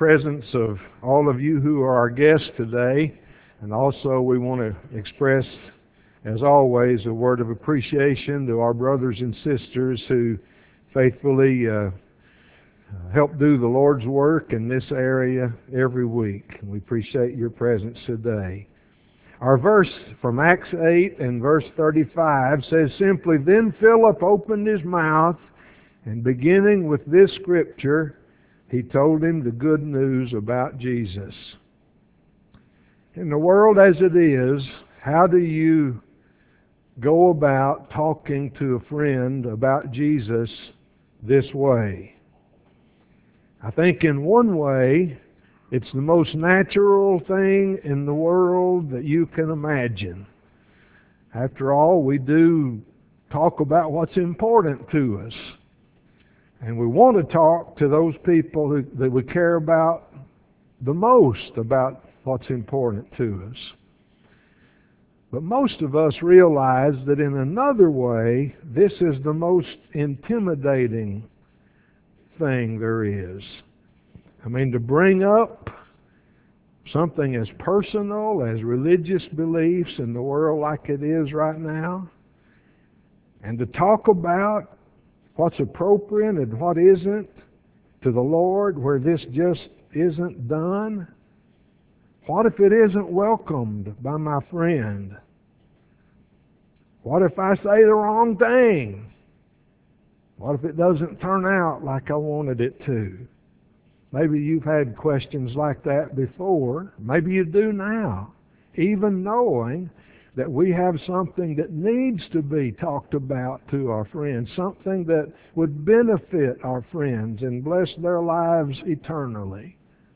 presence of all of you who are our guests today. And also we want to express, as always, a word of appreciation to our brothers and sisters who faithfully help do the Lord's work in this area every week. And we appreciate your presence today. Our verse from Acts 8 and verse 35 says simply, "Then Philip opened his mouth, and beginning with this scripture, he told him the good news about Jesus." In the world as it is, how do you go about talking to a friend about Jesus this way? I think in one way, it's the most natural thing in the world that you can imagine. After all, we do talk about what's important to us. And we want to talk to those people that we care about the most about what's important to us. But most of us realize that in another way, this is the most intimidating thing there is. I mean, to bring up something as personal as religious beliefs in the world like it is right now, and to talk about what's appropriate and what isn't to the Lord, where this just isn't done. What if it isn't welcomed by my friend? What if I say the wrong thing? What if it doesn't turn out like I wanted it to? Maybe you've had questions like that before. Maybe you do now, even knowing that we have something that needs to be talked about to our friends, something that would benefit our friends and bless their lives eternally.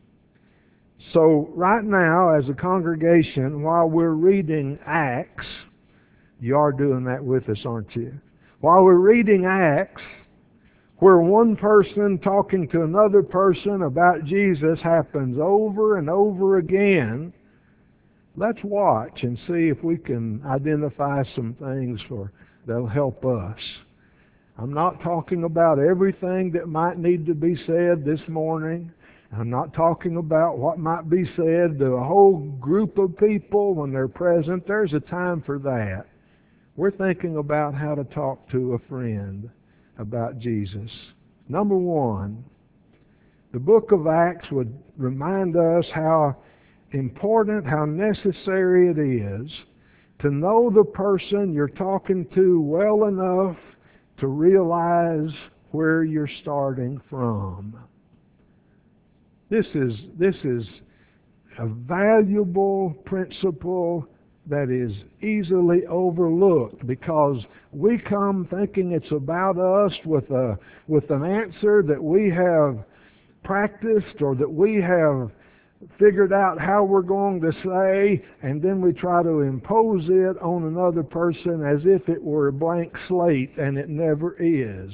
So right now, as a congregation, while we're reading Acts, you are doing that with us, aren't you? While we're reading Acts, where one person talking to another person about Jesus happens over and over again, let's watch and see if we can identify some things that'll help us. I'm not talking about everything that might need to be said this morning. I'm not talking about what might be said to a whole group of people when they're present. There's a time for that. We're thinking about how to talk to a friend about Jesus. Number one, the book of Acts would remind us how important, how necessary it is to know the person you're talking to well enough to realize where you're starting from. This is a valuable principle that is easily overlooked because we come thinking it's about us with an answer that we have practiced or that we have figured out how we're going to say, and then we try to impose it on another person as if it were a blank slate, and it never is.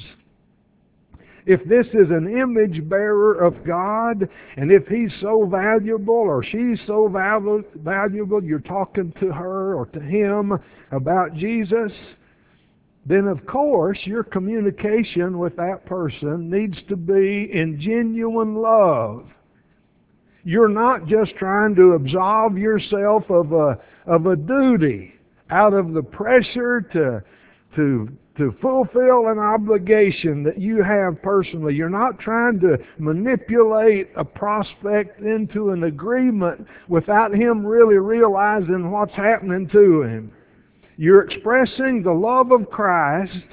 If this is an image bearer of God, and if he's so valuable or she's so valuable, you're talking to her or to him about Jesus, then of course your communication with that person needs to be in genuine love. You're not just trying to absolve yourself of a duty out of the pressure to fulfill an obligation that you have personally. You're not trying to manipulate a prospect into an agreement without him really realizing what's happening to him. You're expressing the love of Christ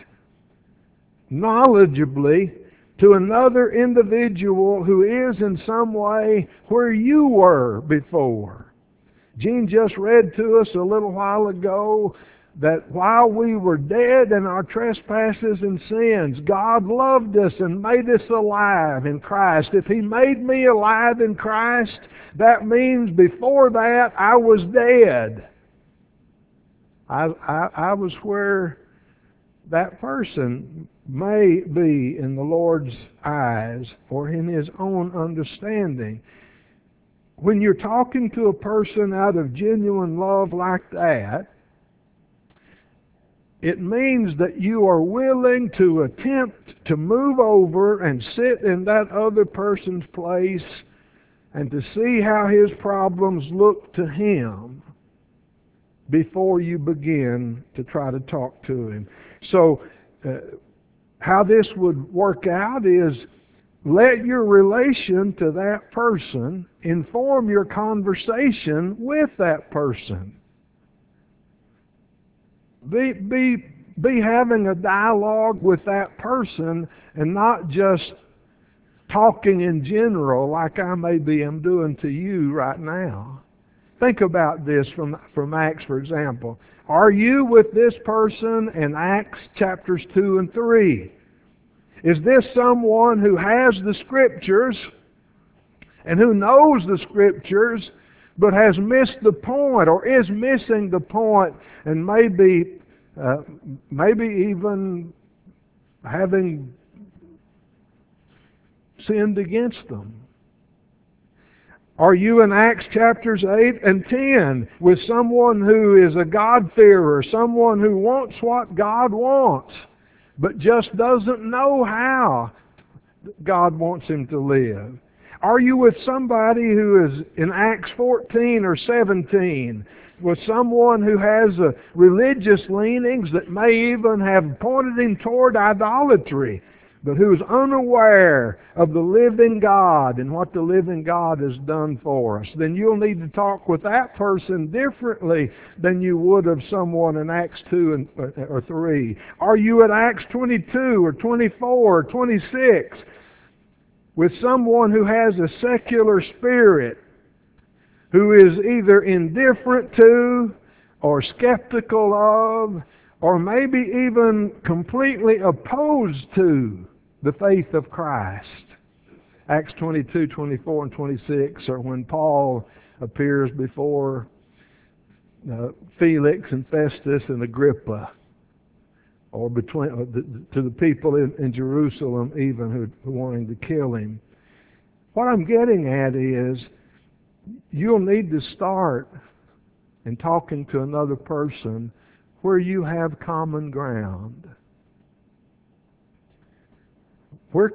knowledgeably to another individual who is in some way where you were before. Gene just read to us a little while ago that while we were dead in our trespasses and sins, God loved us and made us alive in Christ. If He made me alive in Christ, that means before that I was dead. I was where that person may be in the Lord's eyes or in His own understanding. When you're talking to a person out of genuine love like that, it means that you are willing to attempt to move over and sit in that other person's place and to see how his problems look to him before you begin to try to talk to him. So, how this would work out is let your relation to that person inform your conversation with that person. Be having a dialogue with that person and not just talking in general like I maybe am doing to you right now. Think about this from Acts, for example. Are you with this person in Acts chapters 2 and 3? Is this someone who has the Scriptures and who knows the Scriptures but has missed the point or is missing the point and maybe even having sinned against them? Are you in Acts chapters 8 and 10 with someone who is a God-fearer, someone who wants what God wants, but just doesn't know how God wants him to live? Are you with somebody who is in Acts 14 or 17 with someone who has religious leanings that may even have pointed him toward idolatry, but who is unaware of the living God and what the living God has done for us? Then you'll need to talk with that person differently than you would of someone in Acts 2 or 3. Are you at Acts 22 or 24 or 26 with someone who has a secular spirit, who is either indifferent to or skeptical of, or maybe even completely opposed to the faith of Christ? Acts 22, 24, and 26 are when Paul appears before Felix and Festus and Agrippa, or to the people in Jerusalem even who wanting to kill him. What I'm getting at is you'll need to start in talking to another person where you have common ground. Where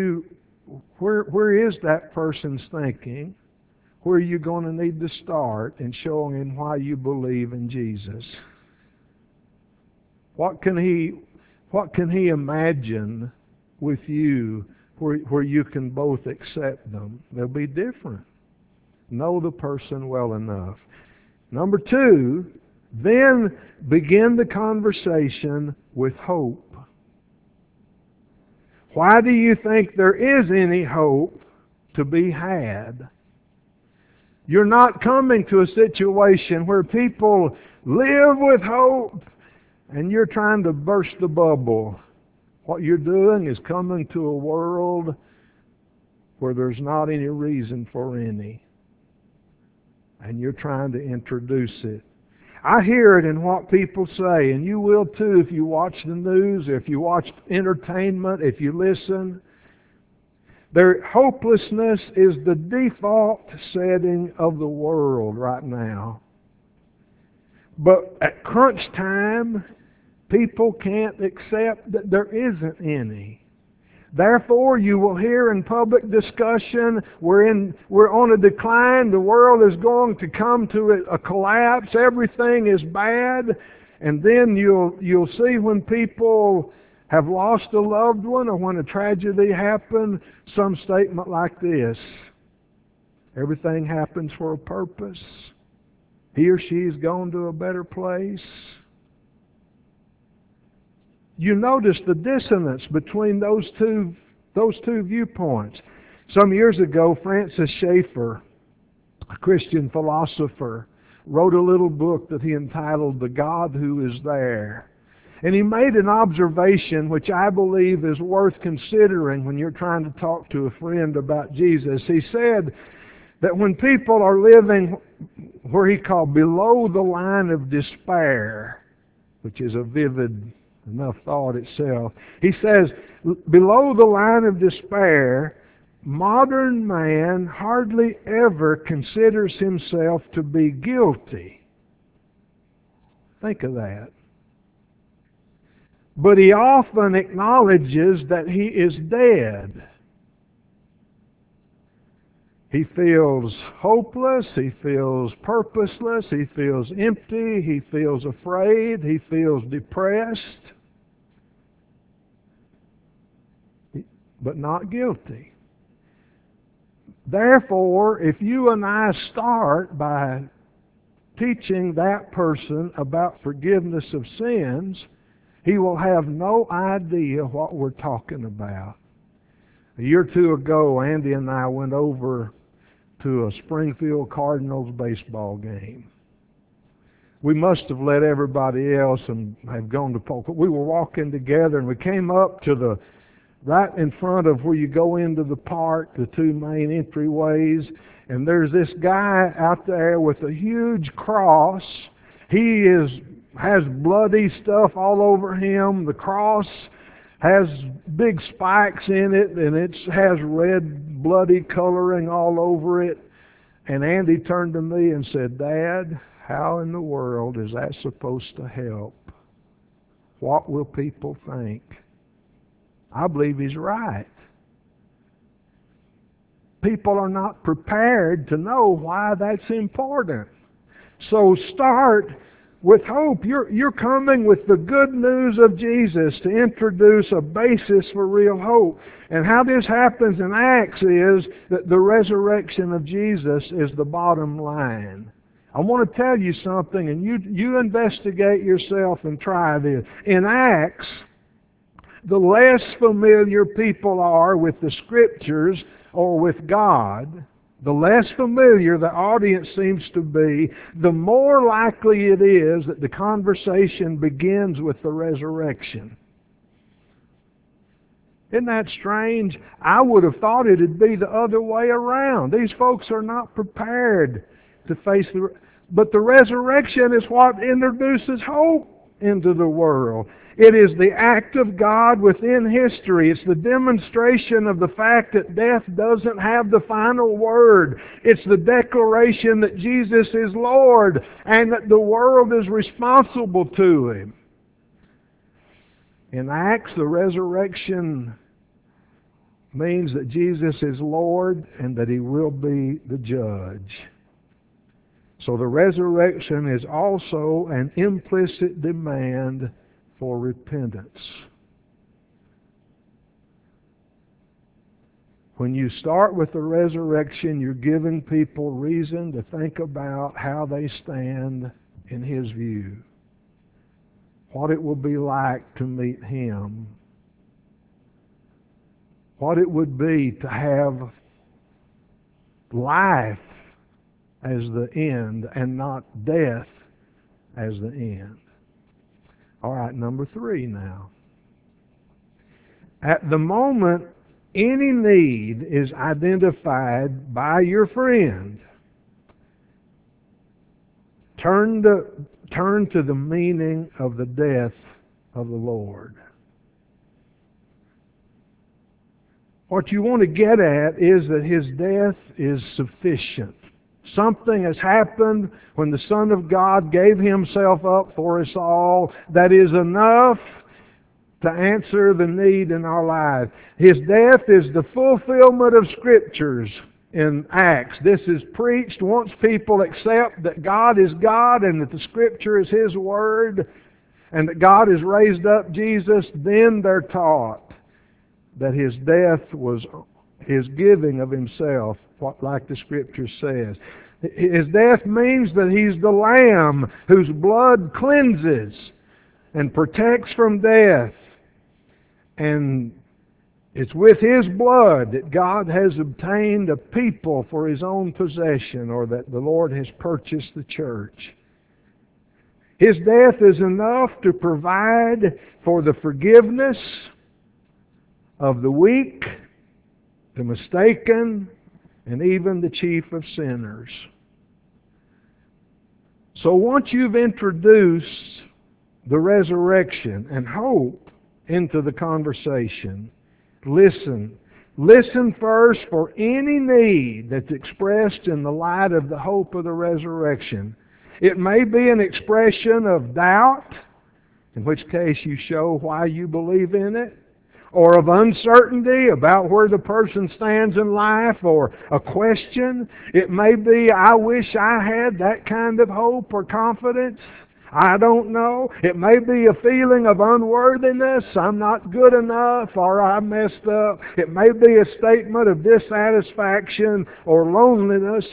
is that person's thinking? Where are you going to need to start in showing him why you believe in Jesus? What can he imagine with you where you can both accept them? They'll be different. Know the person well enough. Number 2, then begin the conversation with hope. Why do you think there is any hope to be had? You're not coming to a situation where people live with hope and you're trying to burst the bubble. What you're doing is coming to a world where there's not any reason for any. And you're trying to introduce it. I hear it in what people say, and you will too if you watch the news, if you watch entertainment, if you listen. Their hopelessness is the default setting of the world right now. But at crunch time, people can't accept that there isn't any. Therefore, you will hear in public discussion, we're on a decline, the world is going to come to a collapse, everything is bad, and then you'll see when people have lost a loved one or when a tragedy happened, some statement like this: everything happens for a purpose. He or she's gone to a better place. You notice the dissonance between those two viewpoints. Some years ago, Francis Schaeffer, a Christian philosopher, wrote a little book that he entitled The God Who Is There. And he made an observation which I believe is worth considering when you're trying to talk to a friend about Jesus. He said that when people are living where he called below the line of despair, which is a vivid enough thought itself. He says, below the line of despair, modern man hardly ever considers himself to be guilty. Think of that. But he often acknowledges that he is dead. He feels hopeless, he feels purposeless, he feels empty, he feels afraid, he feels depressed, but not guilty. Therefore, if you and I start by teaching that person about forgiveness of sins, he will have no idea what we're talking about. A year or two ago, Andy and I went over to a Springfield Cardinals baseball game. We must have let everybody else and have gone to poker. We were walking together and we came up to the right in front of where you go into the park, the two main entryways, and there's this guy out there with a huge cross. He has bloody stuff all over him. The cross has big spikes in it, and it has red bloody coloring all over it. And Andy turned to me and said, "Dad, how in the world is that supposed to help? What will people think?" I believe he's right. People are not prepared to know why that's important. So start with hope. You're coming with the good news of Jesus to introduce a basis for real hope. And how this happens in Acts is that the resurrection of Jesus is the bottom line. I want to tell you something, and you investigate yourself and try this. In Acts, the less familiar people are with the Scriptures or with God, the less familiar the audience seems to be, the more likely it is that the conversation begins with the resurrection. Isn't that strange? I would have thought it'd be the other way around. These folks are not prepared to face but the resurrection is what introduces hope into the world. It is the act of God within history. It's the demonstration of the fact that death doesn't have the final word. It's the declaration that Jesus is Lord and that the world is responsible to Him. In Acts, the resurrection means that Jesus is Lord and that He will be the judge. So the resurrection is also an implicit demand for repentance. When you start with the resurrection, you're giving people reason to think about how they stand in His view, what it will be like to meet Him, what it would be to have life as the end and not death as the end. All right, number 3 now. At the moment any need is identified by your friend, turn to the meaning of the death of the Lord. What you want to get at is that His death is sufficient. Something has happened when the Son of God gave Himself up for us all that is enough to answer the need in our lives. His death is the fulfillment of Scriptures in Acts. This is preached once people accept that God is God and that the Scripture is His Word and that God has raised up Jesus, then they're taught that His death was His giving of Himself, like the Scripture says. His death means that He's the Lamb whose blood cleanses and protects from death. And it's with His blood that God has obtained a people for His own possession, or that the Lord has purchased the church. His death is enough to provide for the forgiveness of the weak, the mistaken, and even the chief of sinners. So once you've introduced the resurrection and hope into the conversation, listen. Listen first for any need that's expressed in the light of the hope of the resurrection. It may be an expression of doubt, in which case you show why you believe in it. or of uncertainty about where the person stands in life, or a question. It may be, I wish I had that kind of hope or confidence. I don't know. It may be a feeling of unworthiness. I'm not good enough, or I messed up. It may be a statement of dissatisfaction or loneliness.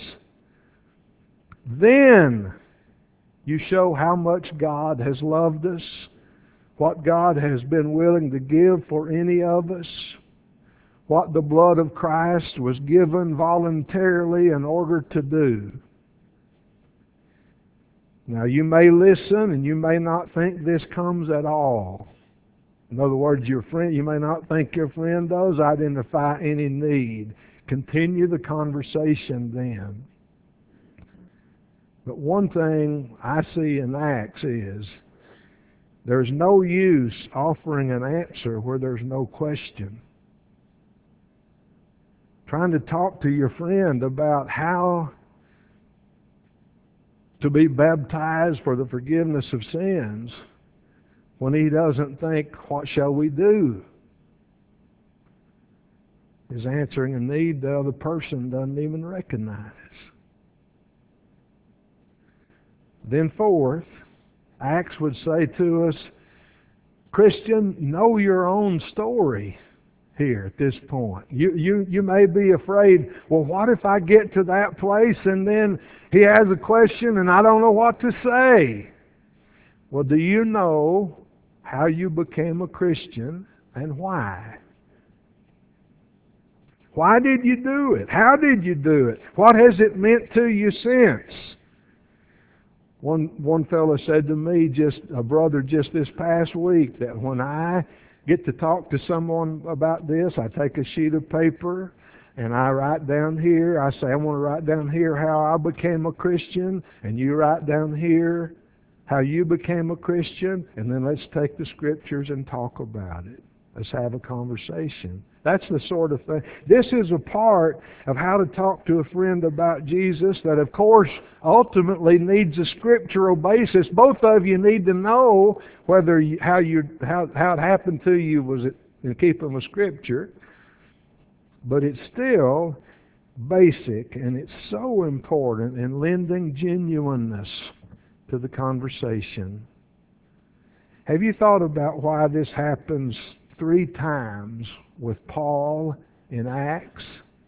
Then you show how much God has loved us, what God has been willing to give for any of us, what the blood of Christ was given voluntarily in order to do. Now, you may listen and you may not think this comes at all. In other words, you may not think your friend does identify any need. Continue the conversation then. But one thing I see in Acts is there's no use offering an answer where there's no question. Trying to talk to your friend about how to be baptized for the forgiveness of sins when he doesn't think, what shall we do? Is answering a need the other person doesn't even recognize. Then fourth, Acts would say to us, Christian, know your own story here at this point. You may be afraid, well, what if I get to that place and then he has a question and I don't know what to say? Well, do you know how you became a Christian and why? Why did you do it? How did you do it? What has it meant to you since? One fellow said to me, a brother just this past week, that when I get to talk to someone about this, I take a sheet of paper and I write down here, I say, I want to write down here how I became a Christian, and you write down here how you became a Christian, and then let's take the Scriptures and talk about it. Let's have a conversation. That's the sort of thing. This is a part of how to talk to a friend about Jesus that, of course, ultimately needs a scriptural basis. Both of you need to know whether how it happened to you was it in keeping with Scripture. But it's still basic, and it's so important in lending genuineness to the conversation. Have you thought about why this happens 3 times with Paul in Acts?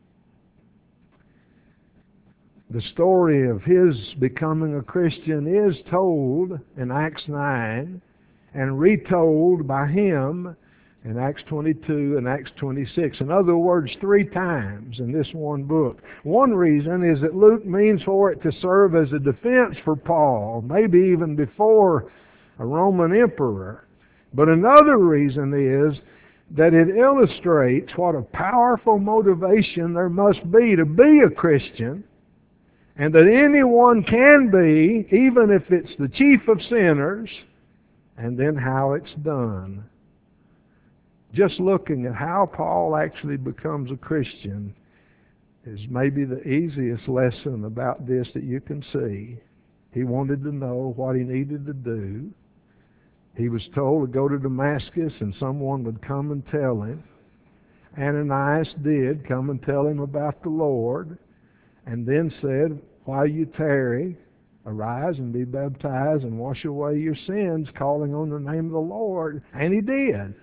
The story of his becoming a Christian is told in Acts 9 and retold by him in Acts 22 and Acts 26. In other words, 3 times in this one book. One reason is that Luke means for it to serve as a defense for Paul, maybe even before a Roman emperor. But another reason is that it illustrates what a powerful motivation there must be to be a Christian, and that anyone can be, even if it's the chief of sinners, and then how it's done. Just looking at how Paul actually becomes a Christian is maybe the easiest lesson about this that you can see. He wanted to know what he needed to do. He was told to go to Damascus and someone would come and tell him. Ananias did come and tell him about the Lord, and then said, while you tarry, arise and be baptized and wash away your sins, calling on the name of the Lord. And he did.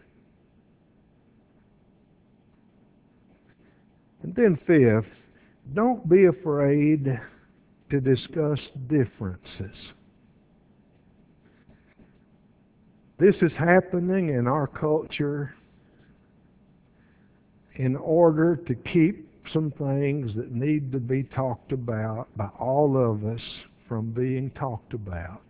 And then fifth, don't be afraid to discuss differences. This is happening in our culture in order to keep some things that need to be talked about by all of us from being talked about.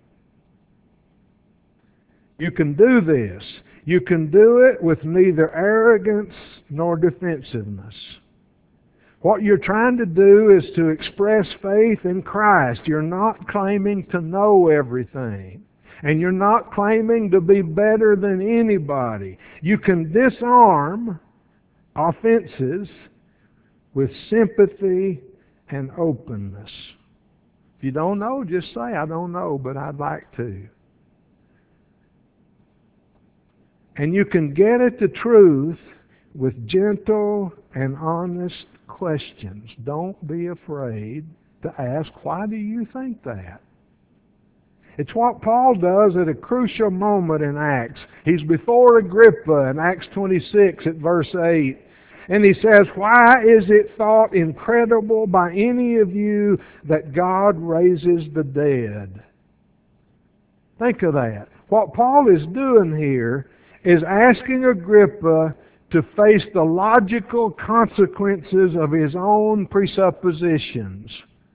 You can do this. You can do it with neither arrogance nor defensiveness. What you're trying to do is to express faith in Christ. You're not claiming to know everything. And you're not claiming to be better than anybody. You can disarm offenses with sympathy and openness. If you don't know, just say, I don't know, but I'd like to. And you can get at the truth with gentle and honest questions. Don't be afraid to ask, why do you think that? It's what Paul does at a crucial moment in Acts. He's before Agrippa in Acts 26 at verse 8. And he says, why is it thought incredible by any of you that God raises the dead? Think of that. What Paul is doing here is asking Agrippa to face the logical consequences of his own presuppositions.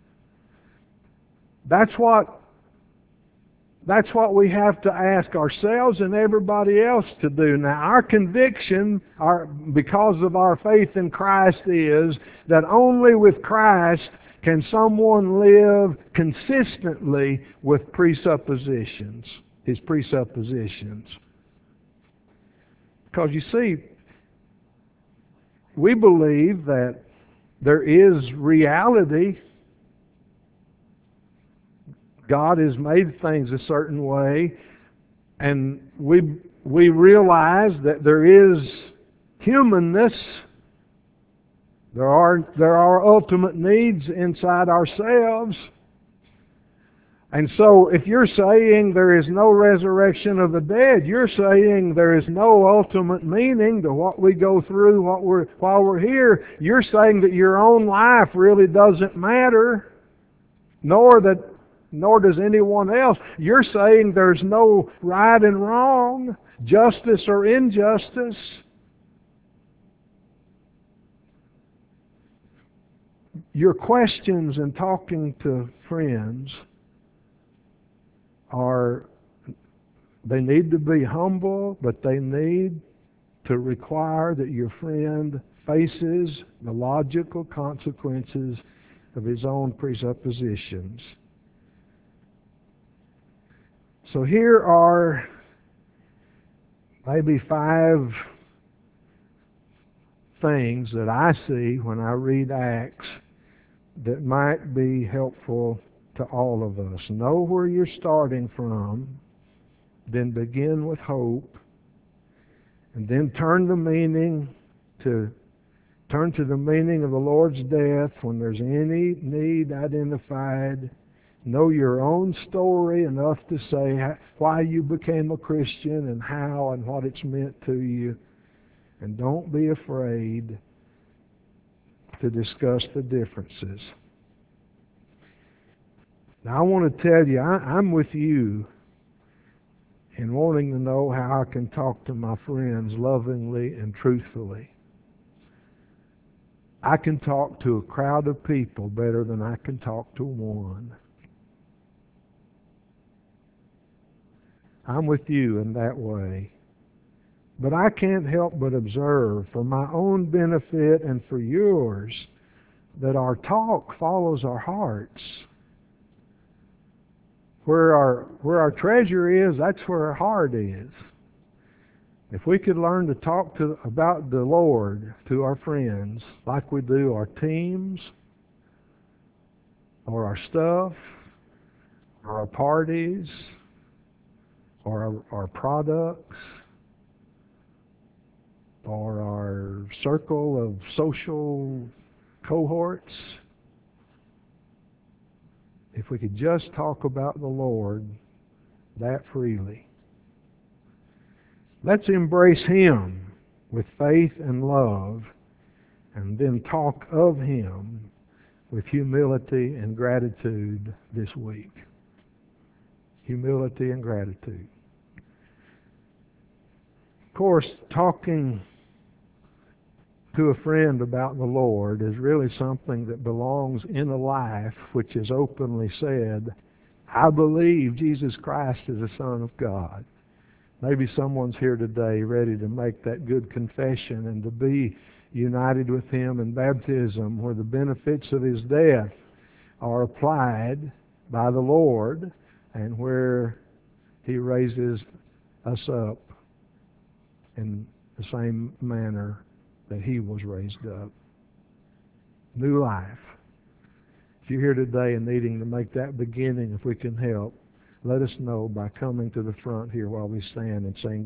That's what we have to ask ourselves and everybody else to do. Now, our conviction, because of our faith in Christ, is that only with Christ can someone live consistently with presuppositions, his presuppositions. Because you see, we believe that there is reality. God has made things a certain way, and we realize that there is humanness. There are ultimate needs inside ourselves. And so if you're saying there is no resurrection of the dead, you're saying there is no ultimate meaning to what we go through while we're here. You're saying that your own life really doesn't matter, nor does anyone else. You're saying there's no right and wrong, justice or injustice. Your questions in talking to friends they need to be humble, but they need to require that your friend faces the logical consequences of his own presuppositions. So here are maybe 5 things that I see when I read Acts that might be helpful to all of us. Know where you're starting from, then begin with hope, and then turn to the meaning of the Lord's death when there's any need identified. Know your own story enough to say why you became a Christian and how and what it's meant to you. And don't be afraid to discuss the differences. Now I want to tell you, I'm with you in wanting to know how I can talk to my friends lovingly and truthfully. I can talk to a crowd of people better than I can talk to one. I'm with you in that way. But I can't help but observe, for my own benefit and for yours, that our talk follows our hearts. Where our treasure is, that's where our heart is. If we could learn to talk about the Lord to our friends like we do our teams, or our stuff, or our parties, or our products, or our circle of social cohorts, if we could just talk about the Lord that freely. Let's embrace Him with faith and love, and then talk of Him with humility and gratitude this week. Humility and gratitude. Of course, talking to a friend about the Lord is really something that belongs in a life which has openly said, I believe Jesus Christ is the Son of God. Maybe someone's here today ready to make that good confession and to be united with Him in baptism, where the benefits of His death are applied by the Lord and where He raises us up in the same manner that He was raised up. New life. If you're here today and needing to make that beginning, if we can help, let us know by coming to the front here while we stand and sing